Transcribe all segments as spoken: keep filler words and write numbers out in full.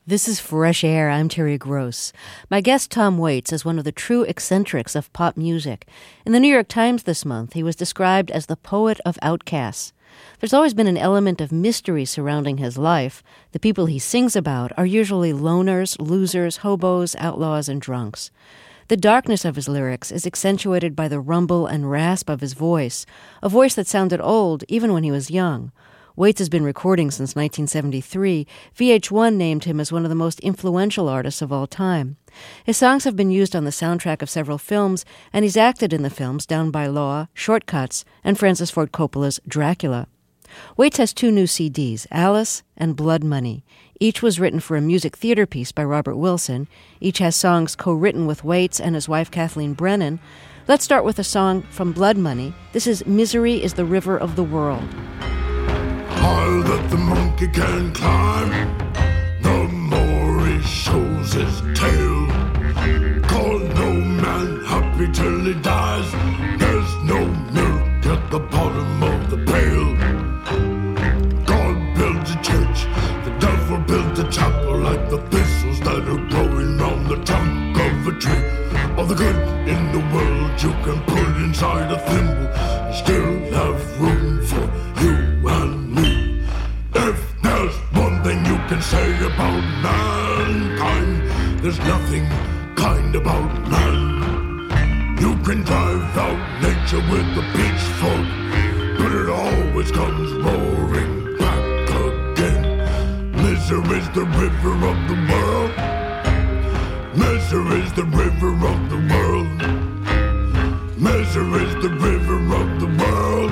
This is Fresh Air. I'm Terry Gross. My guest, Tom Waits, is one of the true eccentrics of pop music. In the New York Times this month, he was described as the poet of outcasts. There's always been an element of mystery surrounding his life. The people he sings about are usually loners, losers, hobos, outlaws, and drunks. The darkness of his lyrics is accentuated by the rumble and rasp of his voice, a voice that sounded old even when he was young. Waits has been recording since nineteen seventy-three. V H one named him as one of the most influential artists of all time. His songs have been used on the soundtrack of several films, and he's acted in the films Down by Law, Shortcuts, and Francis Ford Coppola's Dracula. Waits has two new C Ds, Alice and Blood Money. Each was written for a music theater piece by Robert Wilson. Each has songs co-written with Waits and his wife Kathleen Brennan. Let's start with a song from Blood Money. This is Misery is the River of the World. Higher that the monkey can climb, the more he shows his tail. Call no man happy till he dies. There's no milk at the bottom of the pail. God builds a church, the devil builds a chapel, like the thistles that are growing round the trunk of a tree. All the good in the world you can put inside a thimble and still have room for you and me. If there's one thing you can say about mankind, there's nothing kind about man. You can drive out nature with a pitchfork, but it always comes roaring back again. Misery's the river of the world. Misery's the river of the world. Misery's the river of the world.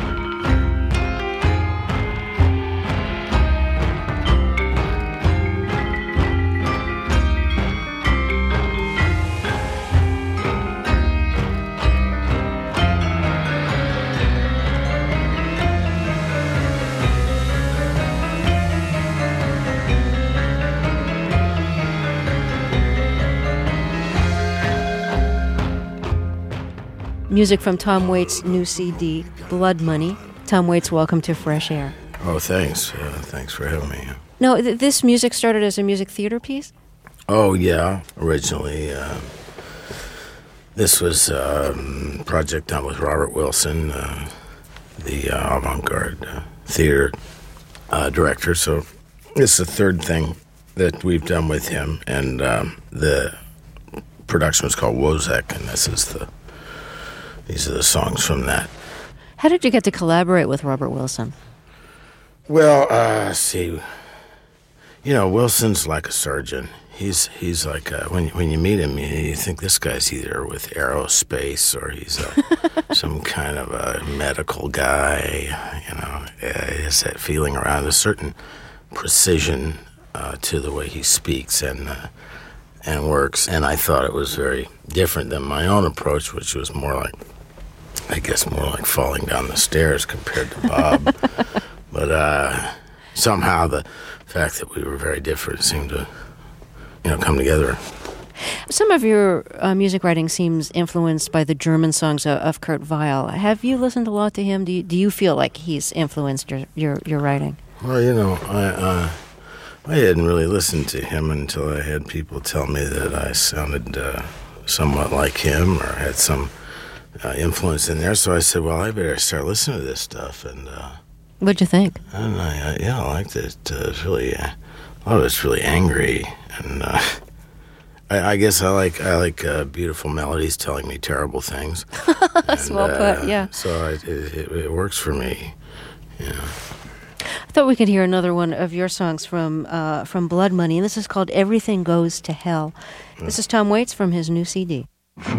Music from Tom Waits' new C D, Blood Money. Tom Waits, welcome to Fresh Air. Oh, thanks. Uh, thanks for having me. No, th- this music started as a music theater piece? Oh, yeah. Originally, uh, this was a um, project done with Robert Wilson, uh, the uh, avant-garde uh, theater uh, director. So this is the third thing that we've done with him. And um, the production was called Wozzeck, and this is the These are the songs from that. How did you get to collaborate with Robert Wilson? Well, uh, see, you know, Wilson's like a surgeon. He's he's like, a, when, when you meet him, you, you think this guy's either with aerospace or he's a, some kind of a medical guy, you know. Uh, he has that feeling around a certain precision uh, to the way he speaks and uh, and works. And I thought it was very different than my own approach, which was more like, I guess more like falling down the stairs compared to Bob. But uh, somehow the fact that we were very different seemed to, you know, come together. Some of your uh, music writing seems influenced by the German songs of, of Kurt Weill. Have you listened a lot to him? Do you, do you feel like he's influenced your, your, your writing? Well, you know, I uh, I hadn't really listened to him until I had people tell me that I sounded uh, somewhat like him or had some uh, influence in there. So I said, well, I better start listening to this stuff. And uh, what'd you think? And I, uh, yeah, I liked it. Uh, it's really, uh, a lot of it's really angry, and uh, I, I guess I like I like uh, beautiful melodies telling me terrible things. That's and, well put. Uh, yeah. So I, it, it, it works for me. Yeah. I thought we could hear another one of your songs from uh, from Blood Money, and this is called Everything Goes to Hell. Mm. This is Tom Waits from his new C D.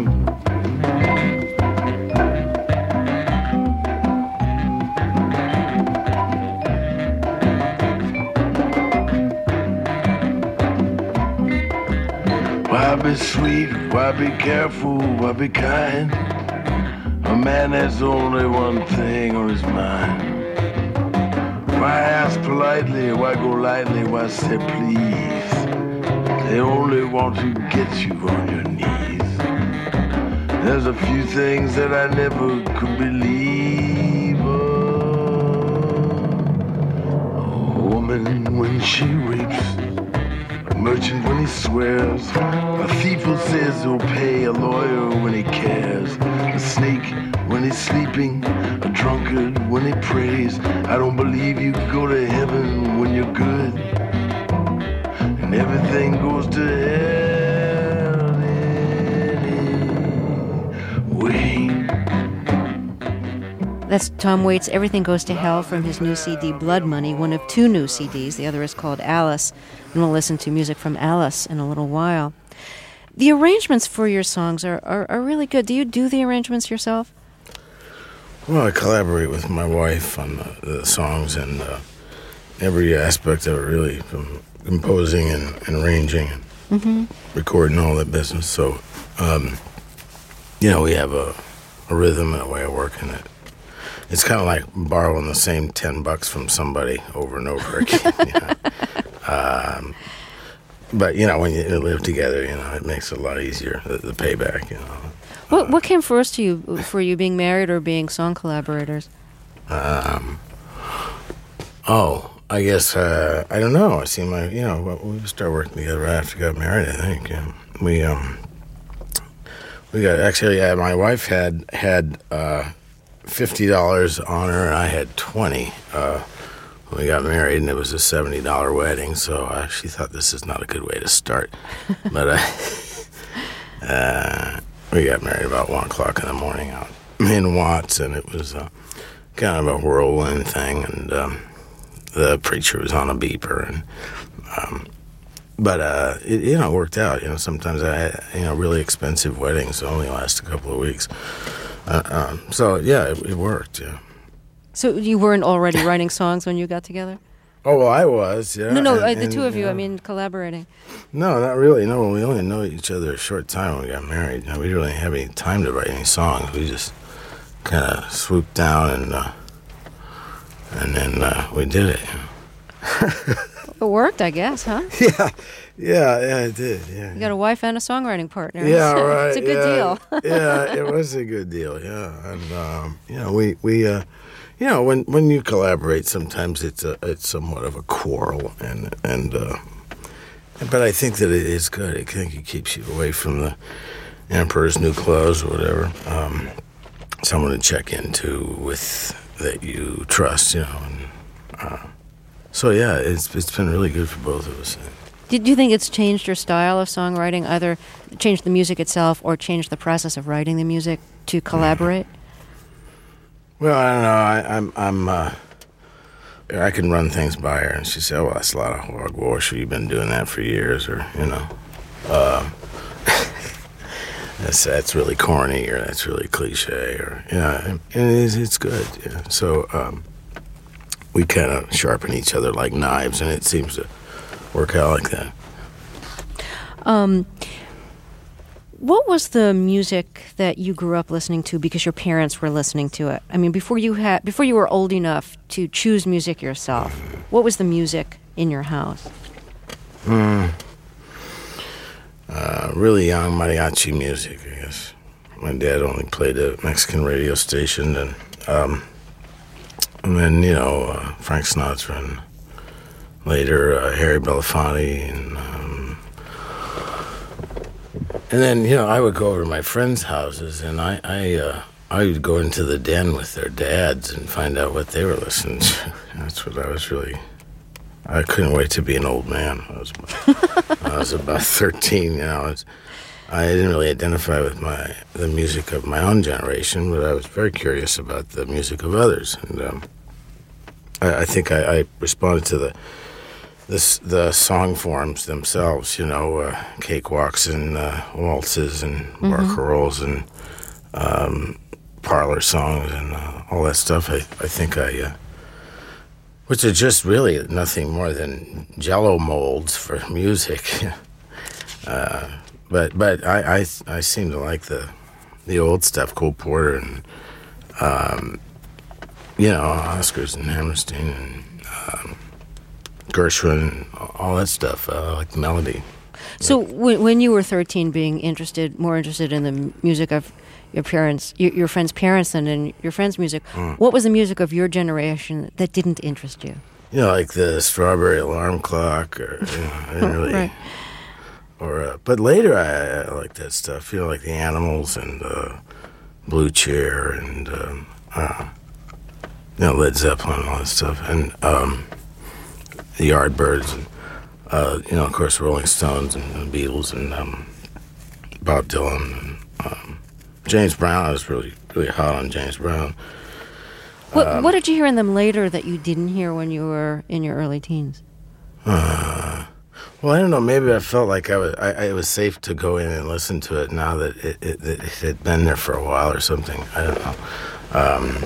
Why be sweet? Why be careful? Why be kind? A man has only one thing on his mind. Why ask politely? Why go lightly? Why say please? They only want to get you on your knees. There's a few things that I never could believe. Oh, a woman when she weeps merchant when he swears, a thief who says he'll pay, a lawyer when he cares, a snake when he's sleeping, a drunkard when he prays. I don't believe you go to heaven when you're good, and everything goes to hell anyway. That's Tom Waits' Everything Goes to Hell from his new C D, Blood Money, one of two new C Ds. The other is called Alice, and we'll listen to music from Alice in a little while. The arrangements for your songs are, are, are really good. Do you do the arrangements yourself? Well, I collaborate with my wife on the, the songs and uh, every aspect of it, really, from composing and, and arranging and mm-hmm. recording, all that business. So, um, you know, we have a, a rhythm and a way of working it. It's kind of like borrowing the same ten bucks from somebody over and over again. You know? um, but, you know, when you live together, you know, it makes it a lot easier, the, the payback, you know. What what came first to you, for you, being married or being song collaborators? Um, oh, I guess, uh, I don't know. I see my, you know, we started working together right after we got married, I think. Yeah. We, um, we got, actually, yeah, my wife had, had, uh, fifty dollars on her, and I had twenty. Uh, we got married, and it was a seventy dollar wedding, so uh, she thought this is not a good way to start. But uh, uh, we got married about one o'clock in the morning out in Watts, and it was uh, kind of a whirlwind thing, and um, the preacher was on a beeper, and um, but uh, it, you know, it worked out. You know, sometimes I had, you know, really expensive weddings only last a couple of weeks. Uh, um, so, yeah, it, it worked, yeah. So you weren't already writing songs when you got together? Oh, well, I was, yeah. No, no, and, uh, the and, two of you, know, I mean, collaborating. No, not really. No, we only know each other a short time when we got married. You know, we didn't really have any time to write any songs. We just kind of swooped down and uh, and then uh, we did it. You know? It worked, I guess, huh? Yeah, yeah, yeah, it did, yeah. You got a wife and a songwriting partner. Yeah, right. It's a good yeah, deal. Yeah, it was a good deal, yeah. And, um, you know, we, we uh, you know, when, when you collaborate, sometimes it's a, it's somewhat of a quarrel. And, and uh, but I think that it is good. I think it keeps you away from the Emperor's New Clothes or whatever. Um, someone to check into with that you trust, you know. And, uh, so, yeah, it's it's been really good for both of us. Did you think it's changed your style of songwriting, either changed the music itself or changed the process of writing the music to collaborate? Well, I don't know. I, I'm, I'm, uh, I can run things by her, and she said, "Oh, well, that's a lot of hogwash. You've been doing that for years," or you know, uh, that's that's really corny, or that's really cliche, or you know, and it is, it's good. Yeah. So um, we kind of sharpen each other like knives, and it seems to work out like that. Um, what was the music that you grew up listening to because your parents were listening to it? I mean, before you had, before you were old enough to choose music yourself, what was the music in your house? Mm. Uh, really young mariachi music, I guess. My dad only played a Mexican radio station, and um, and then you know uh, Frank Sinatra, and later uh, Harry Belafonte, and um, and then you know I would go over to my friends' houses, and I I, uh, I would go into the den with their dads and find out what they were listening to. That's what I was really. I couldn't wait to be an old man. I was about, I was about thirteen. You know, I, was, I didn't really identify with my the music of my own generation, but I was very curious about the music of others, and um, I, I think I, I responded to the. This, the song forms themselves, you know, uh, cakewalks and uh, waltzes and mm-hmm. barcarolles and um, parlor songs and uh, all that stuff. I, I think I, uh, which are just really nothing more than Jell-O molds for music. uh, but but I, I I seem to like the the old stuff, Cole Porter and um, you know Oscars and Hammerstein and. Um, Gershwin, all that stuff, uh, like the melody. So when, when you were thirteen, being interested, more interested in the music of your parents, your, your friends' parents than in your friends' music, mm. what was the music of your generation that didn't interest you? You know, like the Strawberry Alarm Clock, or, you know, I didn't really, right. or uh, but later I, I like that stuff. You know, like the Animals and uh, Blue Chair and um, uh, you know Led Zeppelin and all that stuff, and um, the Yardbirds, and uh, you know, of course, Rolling Stones and the Beatles and um, Bob Dylan and um, James Brown. I was really really hot on James Brown. What, um, what did you hear in them later that you didn't hear when you were in your early teens? Uh, well, I don't know. Maybe I felt like I was I, I, it was safe to go in and listen to it now that it, it, it had been there for a while or something. I don't know. Um,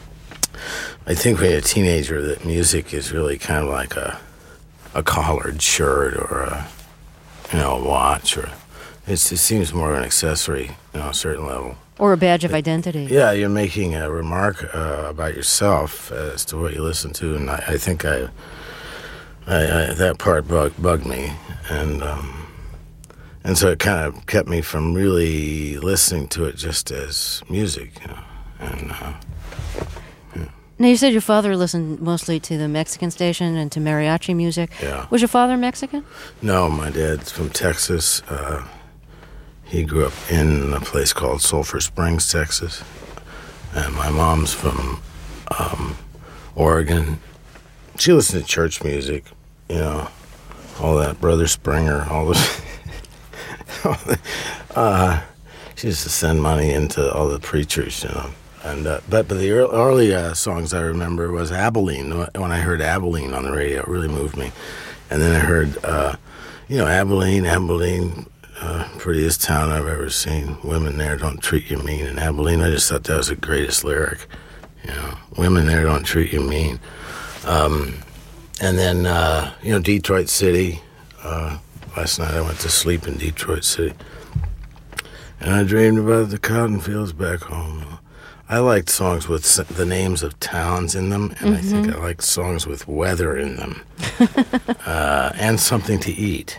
I think when you're a teenager, that music is really kind of like a a collared shirt or a you know a watch, or it's, it seems more of an accessory, you know, a certain level. Or a badge of identity. Yeah, you're making a remark uh, about yourself as to what you listen to, and I, I think I, I, I that part bug, bugged me, and um, and so it kind of kept me from really listening to it just as music, you know. And uh, yeah. Now, you said your father listened mostly to the Mexican station and to mariachi music. Yeah. Was your father Mexican? No, my dad's from Texas. Uh, He grew up in a place called Sulphur Springs, Texas. And my mom's from um, Oregon. She listened to church music, you know, all that, Brother Springer, all this. all the, uh, she used to send money into all the preachers, you know. And uh, but, but the early, early uh, songs I remember was Abilene. When I heard Abilene on the radio, it really moved me. And then I heard, uh, you know, Abilene, Abilene, Uh, prettiest town I've ever seen. Women there don't treat you mean. In Abilene, I just thought that was the greatest lyric. You know, women there don't treat you mean. Um, and then, uh, you know, Detroit City. Uh, last night I went to sleep in Detroit City. And I dreamed about the cotton fields back home. I liked songs with the names of towns in them, and mm-hmm. I think I liked songs with weather in them. uh, and something to eat.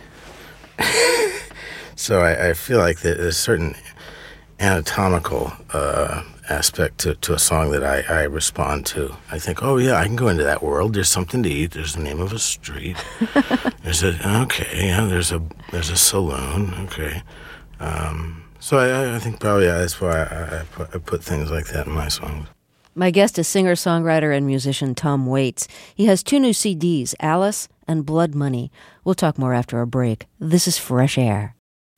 So I, I feel like there's a certain anatomical uh, aspect to, to a song that I, I respond to. I think, oh yeah, I can go into that world. There's something to eat. There's the name of a street. There's a okay, yeah. There's a there's a saloon. Okay, um, so I, I think probably yeah, that's why I, I, put, I put things like that in my songs. My guest is singer-songwriter and musician Tom Waits. He has two new C Ds, Alice and Blood Money. We'll talk more after a break. This is Fresh Air.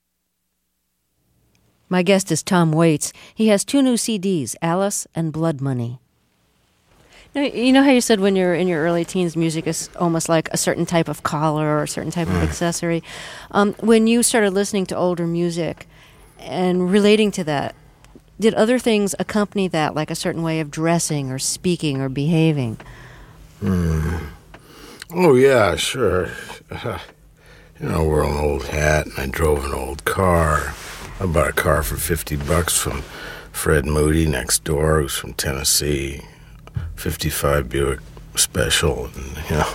My guest is Tom Waits. He has two new C Ds, Alice and Blood Money. Now, you know how you said when you're in your early teens, music is almost like a certain type of collar or a certain type mm. of accessory. Um, when you started listening to older music and relating to that, did other things accompany that, like a certain way of dressing or speaking or behaving? Mm. Oh, yeah, sure. Uh, you know, I wore an old hat and I drove an old car. I bought a car for fifty bucks from Fred Moody next door, who's from Tennessee. fifty-five Buick Special, and, you know,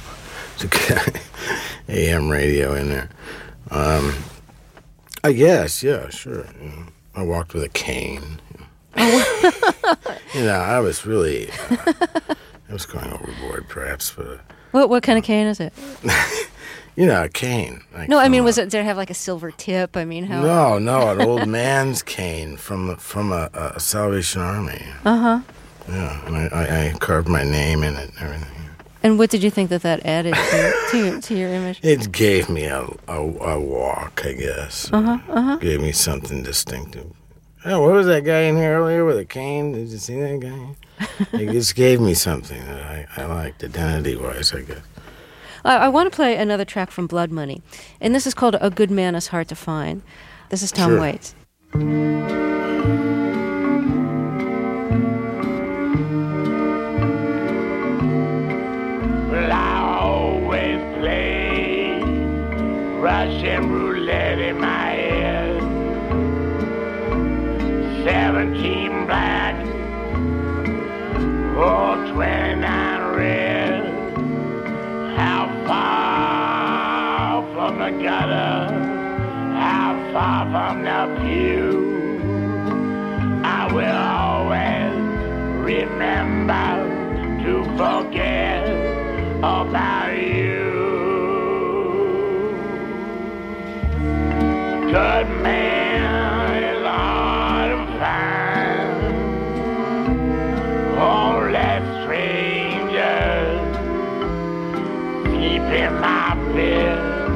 A M radio in there. Um, I guess, yeah, sure. You know, I walked with a cane. You know, you know I was really, uh, I was going overboard, perhaps, but... Uh, what what kind of cane is it? You know, a cane. Like no, I mean, was it? Did it have like a silver tip? I mean, how? No, no, an old man's cane from from a, a Salvation Army. Uh huh. Yeah, and I, I, I carved my name in it and everything. And what did you think that that added to to, to your image? It gave me a a, a walk, I guess. Uh huh. Uh huh. Gave me something distinctive. Oh, what was that guy in here earlier with a cane? Did you see that guy? It just gave me something that I, I liked, identity-wise, I guess. I, I want to play another track from Blood Money, and this is called A Good Man Is Hard to Find. This is Tom Sure. Waits. Well, I always play Russian roulette in my head. Seventeen black, or twenty-nine red. How far from the gutter? How far from the pew? I will always remember to forget about you. good man is hard to find. Only strangers keep in my bed.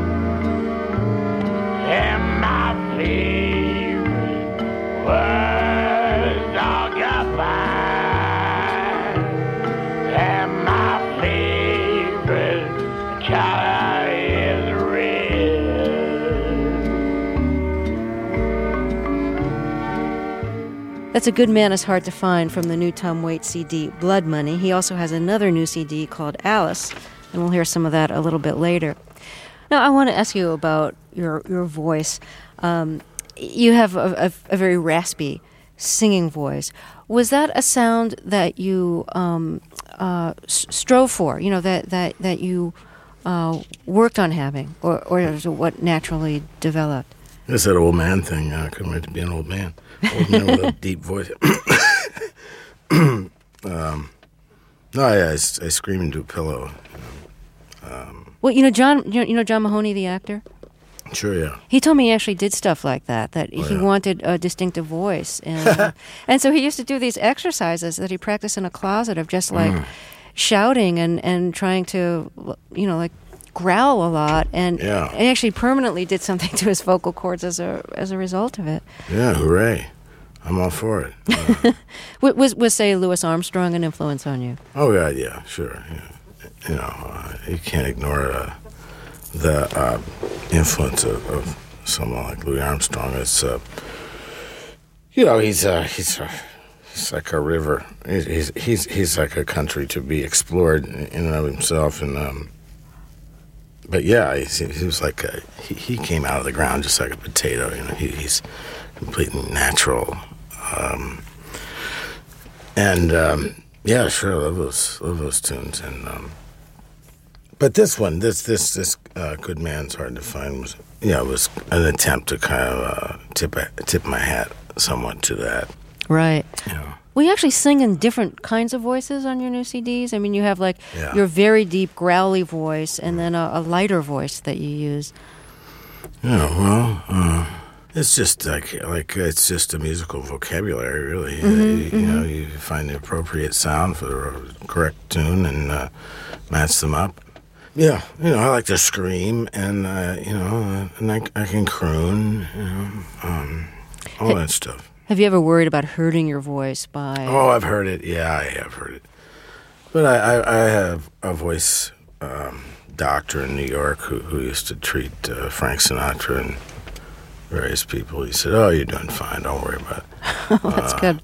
And my favorite was dog goodbye. And my favorite color is red. That's A Good Man Is Hard to Find from the new Tom Waits C D, Blood Money. He also has another new C D called Alice, and we'll hear some of that a little bit later. Now, I want to ask you about your your voice. Um, you have a, a, a very raspy singing voice. Was that a sound that you um, uh, s- strove for? You know, that that that you uh, worked on having, or or is it what naturally developed? It's that old man thing. I couldn't wait to be an old man. Old man with a deep voice. um, no, I, I, I scream into a pillow. Um, Well, you know John. You know, you know John Mahoney, the actor. Sure, yeah. He told me he actually did stuff like that. That Oh, he yeah. wanted a distinctive voice, and uh, and so he used to do these exercises that he practiced in a closet of just like Mm. shouting and, and trying to, you know, like growl a lot, and Yeah. he actually permanently did something to his vocal cords as a as a result of it. Yeah, hooray. I'm all for it. Uh, W- Was was say Louis Armstrong an influence on you? oh, God, yeah, sure. Yeah. You know, uh, you can't ignore uh, the uh, influence of, of someone like Louis Armstrong. It's, uh, you know, he's uh, he's uh, he's like a river. He's, he's he's he's like a country to be explored in and of himself. And um, but yeah, he's, he was like a, he he came out of the ground just like a potato. You know, he, he's completely natural. Um, and um, yeah, sure, I love those love those tunes. And um, but this one, this this this uh, Good Man's Hard to Find was, yeah, it was an attempt to kind of uh, tip a, tip my hat somewhat to that. Right. You know, Well, you actually sing in different kinds of voices on your new C Ds. I mean, you have like Yeah. your very deep, growly voice, and then a, a lighter voice that you use. yeah. Well, uh, it's just like like it's just a musical vocabulary, really. Uh, you, you know, you find the appropriate sound for the correct tune and uh, match them up. Yeah, you know, I like to scream, and uh, you know, uh, and I, I can croon, you know, um, all that stuff. Have you ever worried about hurting your voice by... Oh, I've heard it. Yeah, I have heard it. But I, I, I have a voice um, doctor in New York who, who used to treat uh, Frank Sinatra and various people. He said, "Oh, you're doing fine. Don't worry about it." Oh, that's good.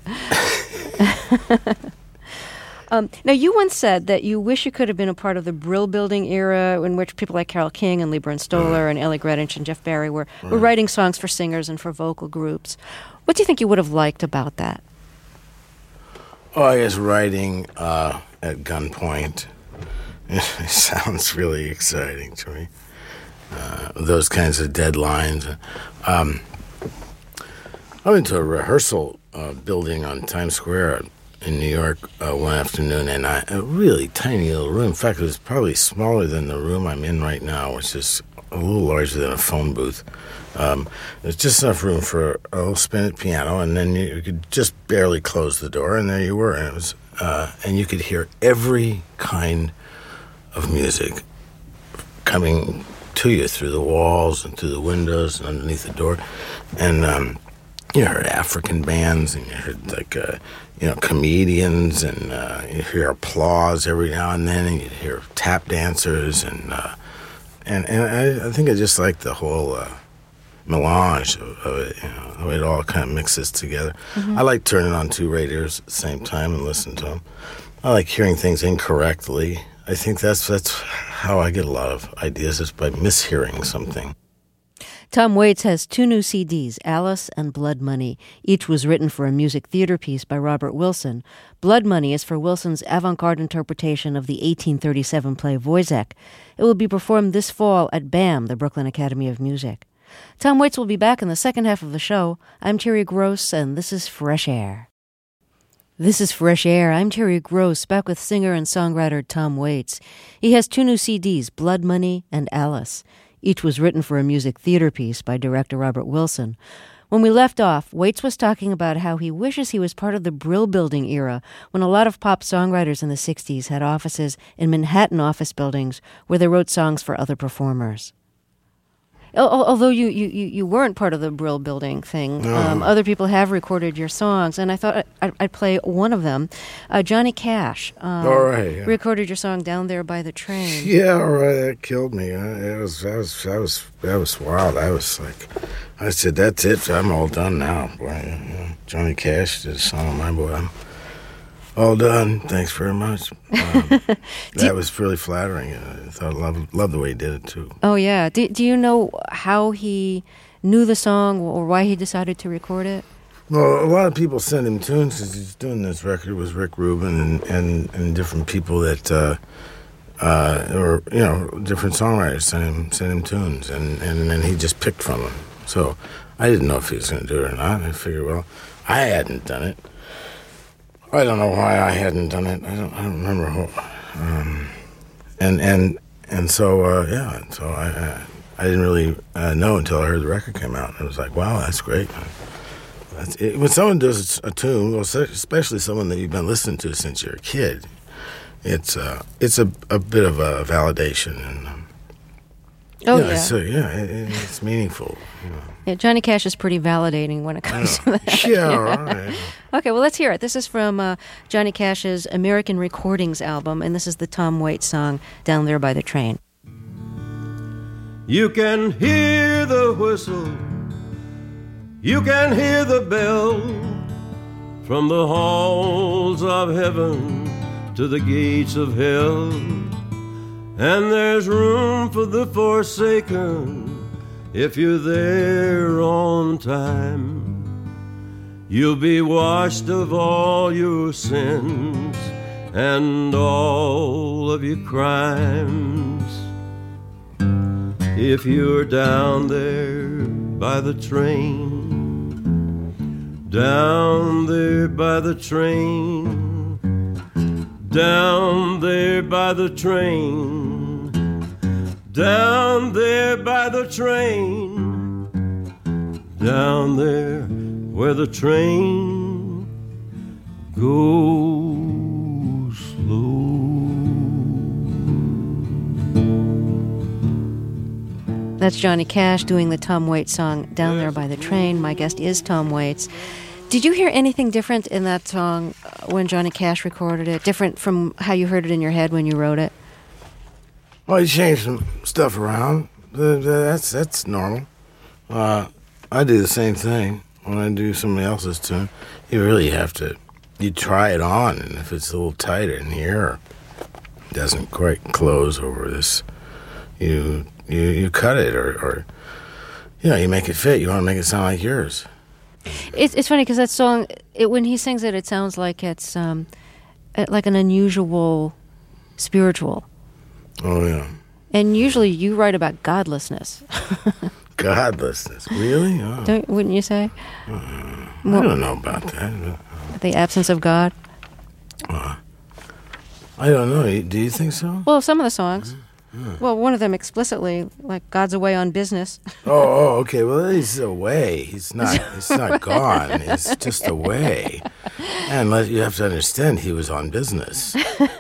um, now, you once said that you wish you could have been a part of the Brill Building era in which people like Carole King and Lieber and Stoller and Ellie Greenwich and Jeff Barry were, were writing songs for singers and for vocal groups. What do you think you would have liked about that? Oh, I guess writing uh, at gunpoint sounds really exciting to me. Uh, those kinds of deadlines. Um, I went to a rehearsal uh, building on Times Square in New York uh, one afternoon, and I, a really tiny little room. In fact, it was probably smaller than the room I'm in right now, which is a little larger than a phone booth. Um, there's just enough room for a little spinet piano, and then you, you could just barely close the door, and there you were. And it was, uh, and you could hear every kind of music coming to you through the walls and through the windows and underneath the door. And um, you heard African bands, and you heard like uh, you know comedians, and uh, you hear applause every now and then, and you hear tap dancers, and uh, and and I, I think I just like the whole uh, melange of, of it. You know, the way it all kind of mixes together. Mm-hmm. I like turning on two radios at the same time and listening to them. I like hearing things incorrectly. I think that's that's how I get a lot of ideas, is by mishearing something. Tom Waits has two new C Ds, Alice and Blood Money. Each was written for a music theater piece by Robert Wilson. Blood Money is for Wilson's avant-garde interpretation of the eighteen thirty-seven play Wojciech. It will be performed this fall at BAM, the Brooklyn Academy of Music. Tom Waits will be back in the second half of the show. I'm Terry Gross, and this is Fresh Air. This is Fresh Air. I'm Terry Gross, back with singer and songwriter Tom Waits. He has two new C Ds, Blood Money and Alice. Each was written for a music theater piece by director Robert Wilson. When we left off, Waits was talking about how he wishes he was part of the Brill Building era, when a lot of pop songwriters in the sixties had offices in Manhattan office buildings where they wrote songs for other performers. Although you, you, you weren't part of the Brill Building thing, no. um, other people have recorded your songs, and I thought I'd, I'd play one of them. Uh, Johnny Cash um, all right, yeah. recorded your song "Down There by the Train." Yeah, all right, that killed me. It was, I was, I was, that was wild. I was like, I said, "That's it. I'm all done now." Boy, you know, Johnny Cash did a song of my boy. I'm all done. Thanks very much. Um, that was really flattering. I thought, love, love the way he did it too. Oh yeah. Do Do you know how he knew the song or why he decided to record it? Well, a lot of people send him tunes because he's doing this record. It was Rick Rubin and, and, and different people that, uh, uh, or you know, different songwriters sent him sent him tunes, and, and then he just picked from them. So I didn't know if he was going to do it or not. I figured, well, I hadn't done it. I don't know why I hadn't done it. I don't. I don't remember who. Um, and and and so uh, yeah. So I, I I didn't really uh, know until I heard the record came out. And I was like, wow, that's great. That's it. When someone does a tune, well, especially someone that you've been listening to since you're a kid, it's uh, it's a, a bit of a validation. And um, oh yeah, yeah. So yeah, it, it's meaningful. You know. Yeah, Johnny Cash is pretty validating when it comes yeah. to that. Yeah, all right. Okay, well, let's hear it. This is from uh, Johnny Cash's American Recordings album, and this is the Tom Waits song, Down There by the Train. You can hear the whistle, you can hear the bell, from the halls of heaven to the gates of hell, and there's room for the forsaken if you're there on time. You'll be washed of all your sins and all of your crimes. If you're down there by the train, down there by the train, down there by the train, down there by the train, down there where the train goes slow. That's Johnny Cash doing the Tom Waits song, Down There by the Train. My guest is Tom Waits. Did you hear anything different in that song when Johnny Cash recorded it, different from how you heard it in your head when you wrote it? Well, he changed some stuff around. That's that's normal. Uh, I do the same thing when I do somebody else's tune. You really have to, you try it on, and if it's a little tighter in here, or doesn't quite close over this, you you you cut it, or, or you know, you make it fit. You want to make it sound like yours. It's it's funny because that song, it, when he sings it, it sounds like it's um, like an unusual spiritual. Oh yeah. And usually you write about godlessness. Godlessness, really? Oh. Don't, wouldn't you say? Uh, I well, don't know about that. The absence of God? Uh, I don't know. Do you think so? Well, some of the songs. Mm-hmm. Well, one of them explicitly, like God's away on business. Oh, oh, okay. Well, he's away. He's not. He's not gone. He's just away. And let, you have to understand, he was on business.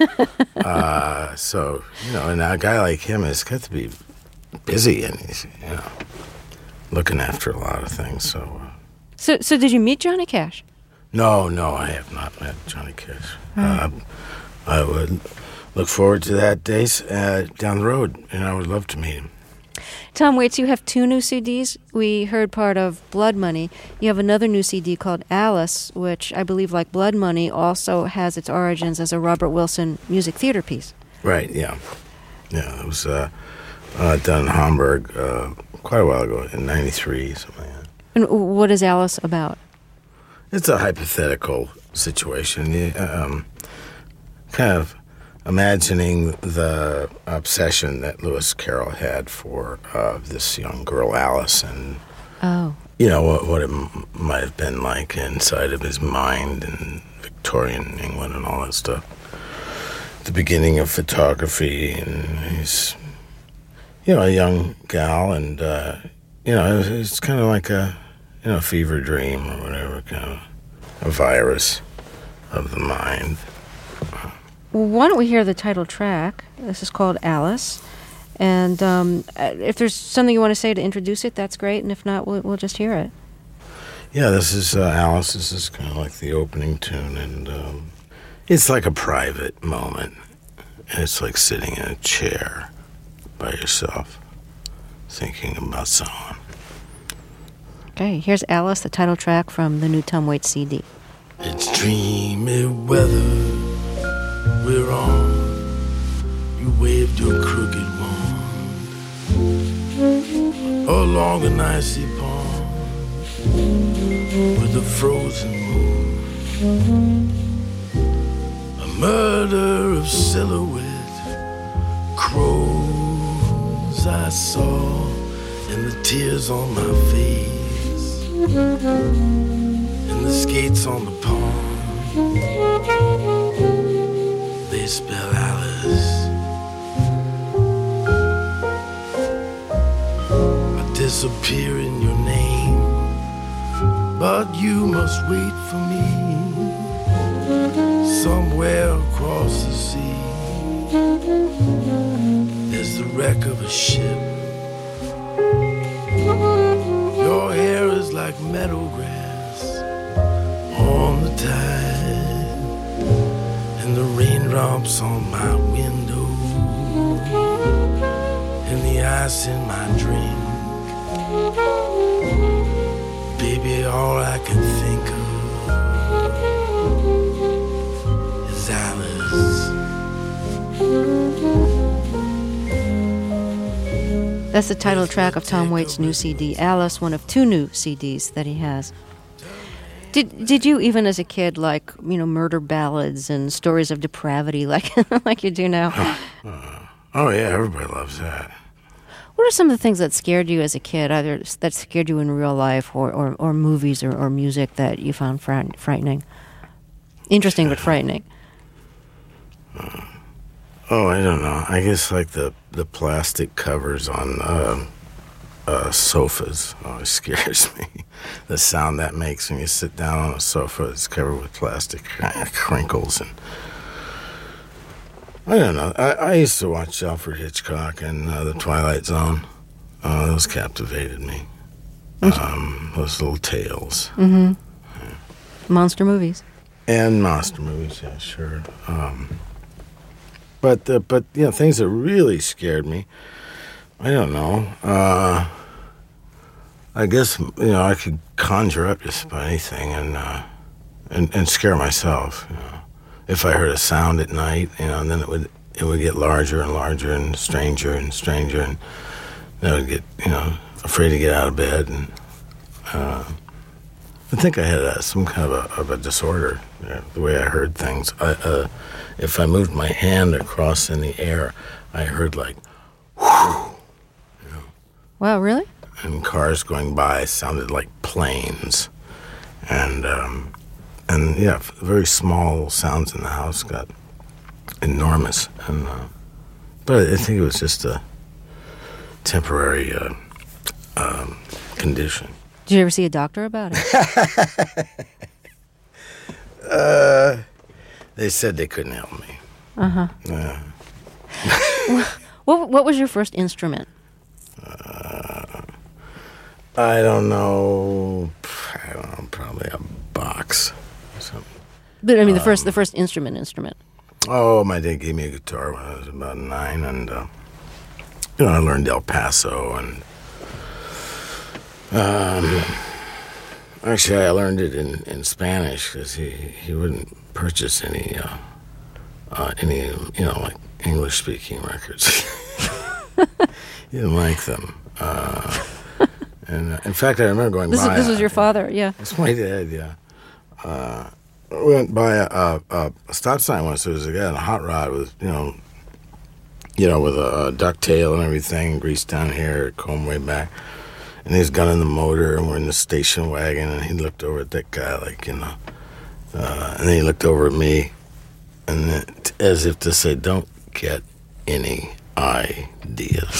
Uh, so you know, and a guy like him has got to be busy, and he's you know looking after a lot of things. So. Uh, so, so did you meet Johnny Cash? No, no, I have not met Johnny Cash. Uh, I would look forward to that day uh, down the road, and I would love to meet him. Tom Waits, you have two new C Ds. We heard part of Blood Money. You have another new C D called Alice, which I believe, like Blood Money, also has its origins as a Robert Wilson music theater piece. Right, yeah. Yeah, it was uh, uh, done in Hamburg uh, quite a while ago, in ninety-three, something like that. And what is Alice about? It's a hypothetical situation. Um, kind of imagining the obsession that Lewis Carroll had for uh, this young girl, Alice, and oh. you know what, what it m- might have been like inside of his mind in Victorian England and all that stuff. The beginning of photography, and he's you know, a young gal, and uh, you know, it's, it's kind of like a, you know, fever dream or whatever, kind of a virus of the mind. Well, why don't we hear the title track? This is called Alice. And um, if there's something you want to say to introduce it, that's great. And if not, we'll, we'll just hear it. Yeah, this is uh, Alice. This is kind of like the opening tune. And um, it's like a private moment. It's like sitting in a chair by yourself, thinking about someone. Okay, here's Alice, the title track from the new Tom Waits C D. It's dreamy weather we're on. You waved your crooked wand along an icy pond with a frozen moon. A murder of silhouette crows I saw, and the tears on my face, and the skates on the pond, they spell Alice. I disappear in your name, but you must wait for me somewhere across the sea. There's the wreck of a ship. Your hair is like meadow grass on the tide, and the raindrops on my window, and the ice in my drink. Baby, all I can think of is Alice. That's the title track of Tom Waits' new C D, Alice, one of two new C Ds that he has. Did did you, even as a kid, like, you know, murder ballads and stories of depravity like like you do now? Uh, oh, yeah, everybody loves that. What are some of the things that scared you as a kid, either that scared you in real life or, or, or movies or, or music that you found fright- frightening? Interesting, but frightening. Uh, oh, I don't know. I guess like the, the plastic covers on uh, uh, sofas always scares me. The sound that makes when you sit down on a sofa that's covered with plastic crinkles. And I don't know. I, I used to watch Alfred Hitchcock and uh, The Twilight Zone. Uh, those captivated me. Um, those little tales. Mm-hmm. Yeah. Monster movies. And monster movies, yeah, sure. Um, but, uh, but you know, things that really scared me, I don't know. Uh, I guess, you know, I could conjure up just about anything and, uh, and, and scare myself, you know. If I heard a sound at night, you know, and then it would it would get larger and larger and stranger and stranger, and I would get, you know, afraid to get out of bed. And uh, I think I had a, some kind of a, of a disorder, you know, the way I heard things. I, uh, if I moved my hand across in the air, I heard like, whoo, you know. Wow, really? And cars going by sounded like planes, and. Um, And, yeah, very small sounds in the house got enormous. And, uh, but I think it was just a temporary uh, um, condition. Did you ever see a doctor about it? uh, they said they couldn't help me. Uh-huh. Uh, what, what was your first instrument? Uh, I don't know. I don't know, probably a box. But I mean, the um, first the first instrument instrument. Oh, my dad gave me a guitar when I was about nine, and uh, you know, I learned El Paso, and um, actually, I learned it in, in Spanish because he, he wouldn't purchase any uh, uh, any you know like English speaking records. He didn't like them. Uh, and uh, in fact, I remember going this by. Is, this was uh, your father, yeah. It's my dad, yeah. Uh, we went by a, a, a stop sign once. There was a guy in a hot rod with, you know, you know, with a, a ducktail and everything, greased down here, comb way back. And he's gunning the motor, and we're in the station wagon, and he looked over at that guy like, you know, uh, and then he looked over at me, and then, as if to say, don't get any ideas.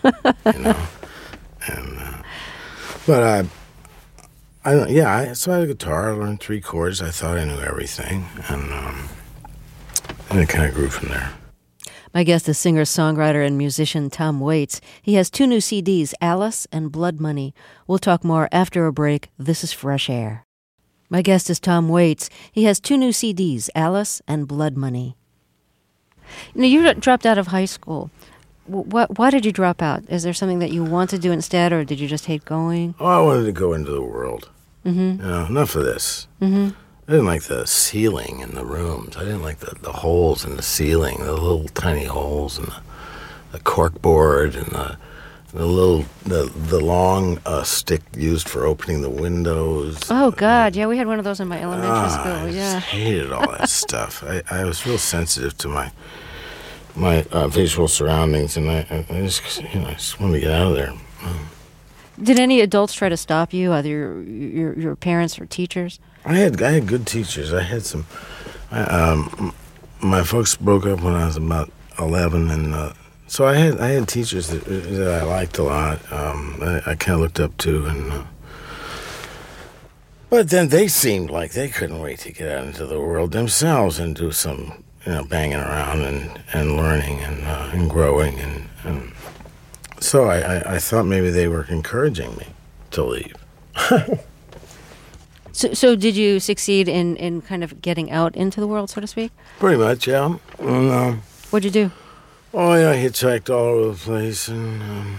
you know. And uh, but I, I don't. Yeah, I, so I had a guitar. I learned three chords. I thought I knew everything, and um, and it kind of grew from there. My guest is singer, songwriter, and musician Tom Waits. He has two new C Ds, Alice and Blood Money. We'll talk more after a break. This is Fresh Air. My guest is Tom Waits. He has two new C Ds, Alice and Blood Money. You know, you dropped out of high school. What, why did you drop out? Is there something that you want to do instead, or did you just hate going? Oh, I wanted to go into the world. Mm-hmm. You know, enough of this. Mm-hmm. I didn't like the ceiling in the rooms. I didn't like the, the holes in the ceiling, the little tiny holes, and the, the cork board, and the the little the the long uh, stick used for opening the windows. Oh God, yeah, we had one of those in my elementary ah, school. I Yeah, just hated all that stuff. I, I was real sensitive to my my uh, visual surroundings, and I, I just you know I just wanted to get out of there. Um, Did any adults try to stop you, either your your, your parents or teachers? I had I had good teachers. I had some. I, um, my folks broke up when I was about eleven, and uh, so I had I had teachers that, that I liked a lot. Um, I, I kind of looked up to, and uh, but then they seemed like they couldn't wait to get out into the world themselves and do some you know banging around and, and learning and uh, and growing, and, and so I, I, I thought maybe they were encouraging me to leave. So, so did you succeed in, in kind of getting out into the world, so to speak? Pretty much, yeah. And, uh, What'd you do? oh, yeah, I hitchhiked all over the place, and, um,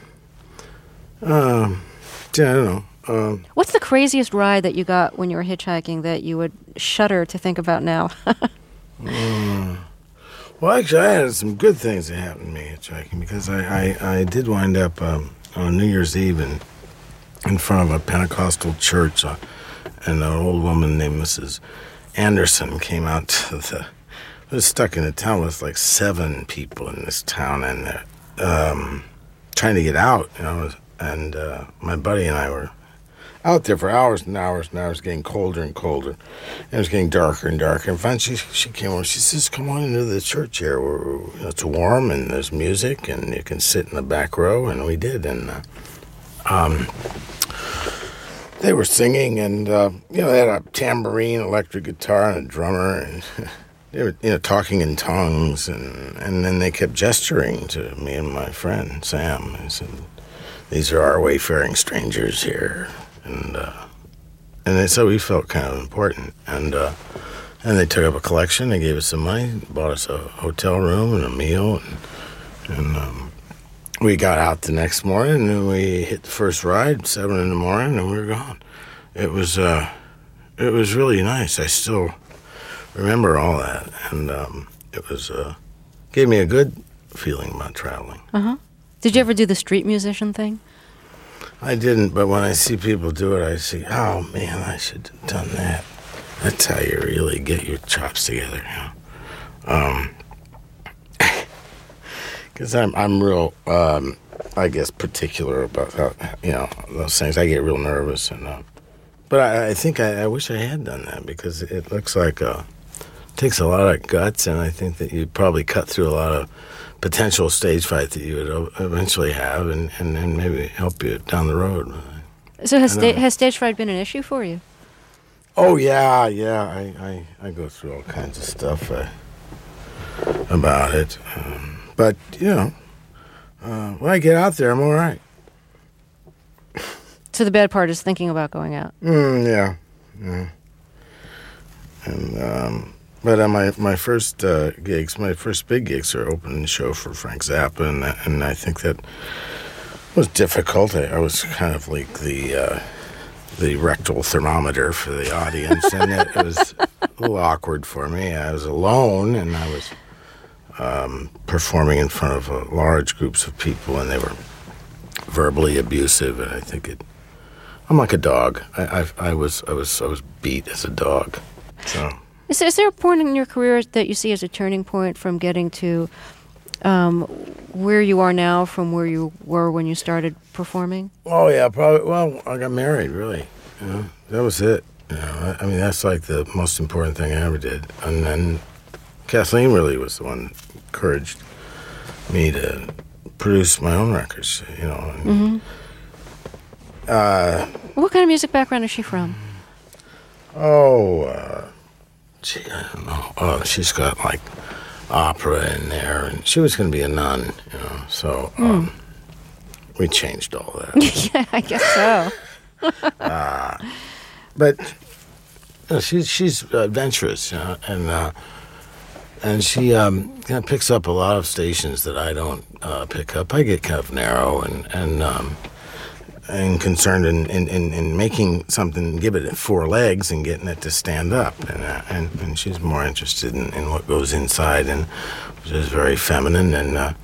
um, yeah, I don't know. Um, What's the craziest ride that you got when you were hitchhiking that you would shudder to think about now? uh, well, actually, I had some good things that happened to me hitchhiking, because I, I, I did wind up um, on New Year's Eve in, in front of a Pentecostal church, uh, and an old woman named Missus Anderson came out to the... I was stuck in a town with like seven people in this town, and uh, um, trying to get out, you know, and uh, my buddy and I were out there for hours and hours and hours, getting colder and colder, and it was getting darker and darker, and finally she, she came over, she says, come on into the church here, where, you know, it's warm, and there's music, and you can sit in the back row, and we did, and uh, um, they were singing, and, uh, you know, they had a tambourine, electric guitar, and a drummer, and they were, you know, talking in tongues, and, and then they kept gesturing to me and my friend, Sam. They said, these are our wayfaring strangers here. And uh, and they, so we felt kind of important. And uh, and they took up a collection, they gave us some money, bought us a hotel room and a meal, and, and um, we got out the next morning, and we hit the first ride, seven in the morning, and we were gone. It was, uh, it was really nice. I still remember all that, and um, it was uh, gave me a good feeling about traveling. Uh-huh. Did you ever do the street musician thing? I didn't, but when I see people do it, I see, oh man, I should have done that. That's how you really get your chops together, you know. Um, because I'm I'm real, um, I guess, particular about how, you know, those things. I get real nervous, and uh, but I, I think I, I wish I had done that, because it looks like uh, it takes a lot of guts, and I think that you'd probably cut through a lot of potential stage fight that you would eventually have, and, and, and maybe help you down the road. So has sta- has stage fright been an issue for you? Oh yeah, yeah. I, I, I go through all kinds of stuff uh, about it, um, but you know, uh, when I get out there, I'm all right. So the bad part is thinking about going out. Mm, yeah, yeah. And um, but uh, my my first uh, gigs, my first big gigs, are opening the show for Frank Zappa, and and I think that was difficult. I, I was kind of like the uh, the rectal thermometer for the audience, and it, it was a little awkward for me. I was alone, and I was um, performing in front of uh, large groups of people, and they were verbally abusive. And I think it. I'm like a dog. I, I, I was I was I was beat as a dog. So. Is, is there a point in your career that you see as a turning point from getting to um, where you are now from where you were when you started performing? Oh, yeah, probably. Well, I got married, really. You know, that was it. You know, I, I mean, that's like the most important thing I ever did. And then Kathleen really was the one that encouraged me to produce my own records, you know. And, Mm-hmm. uh, What kind of music background is she from? oh, uh, gee, I don't know. Oh, she's got like opera in there, and she was going to be a nun, you know. So um, mm. we changed all that. Yeah, I guess so. uh, but you know, she's she's adventurous, you know, and uh, and she um, kind of picks up a lot of stations that I don't uh, pick up. I get kind of narrow and and um, and concerned in, in, in, in making something, give it four legs and getting it to stand up. And uh, and, and she's more interested in, in what goes inside, and which is very feminine. And uh,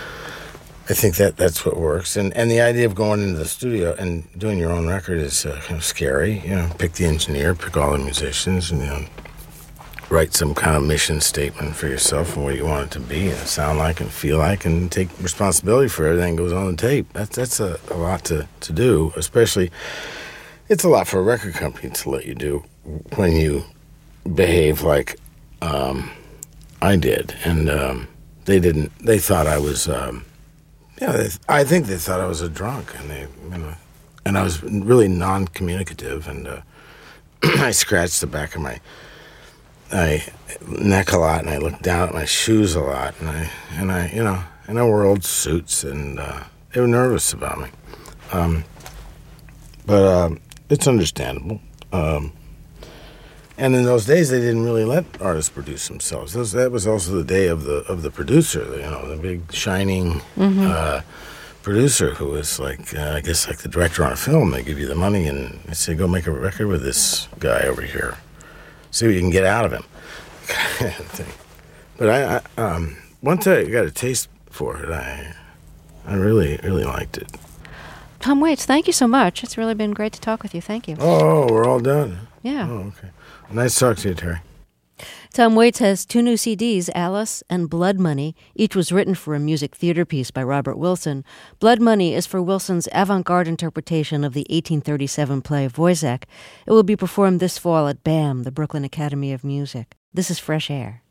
I think that that's what works. And and the idea of going into the studio and doing your own record is uh, kind of scary. You know, pick the engineer, pick all the musicians, and you know, write some kind of mission statement for yourself and what you want it to be and sound like and feel like, and take responsibility for everything that goes on the tape. That's that's a, a lot to, to do, especially it's a lot for a record company to let you do when you behave like um, I did. And um, they didn't, they thought I was, um, yeah, they, I think they thought I was a drunk, and they, you know, and I was really non-communicative, and uh, I scratched the back of my I neck a lot, and I looked down at my shoes a lot, and I, and I, you know, and I wore old suits, and uh, they were nervous about me. Um, but uh, it's understandable. Um, and in those days, they didn't really let artists produce themselves. Those, that was also the day of the of the producer, you know, the big shining mm-hmm. uh, producer who was like, uh, I guess, like the director on a film. They give you the money, and they say, go make a record with this guy over here. See what you can get out of him, kind of thing. But I, I um, once I got a taste for it, I, I really, really liked it. Tom Waits, thank you so much. It's really been great to talk with you. Thank you. Oh, we're all done. Yeah. Oh, okay. Nice to talk to you, Terry. Tom Waits has two new C Ds, Alice and Blood Money. Each was written for a music theater piece by Robert Wilson. Blood Money is for Wilson's avant-garde interpretation of the eighteen thirty-seven play Wojciech. It will be performed this fall at BAM, the Brooklyn Academy of Music. This is Fresh Air.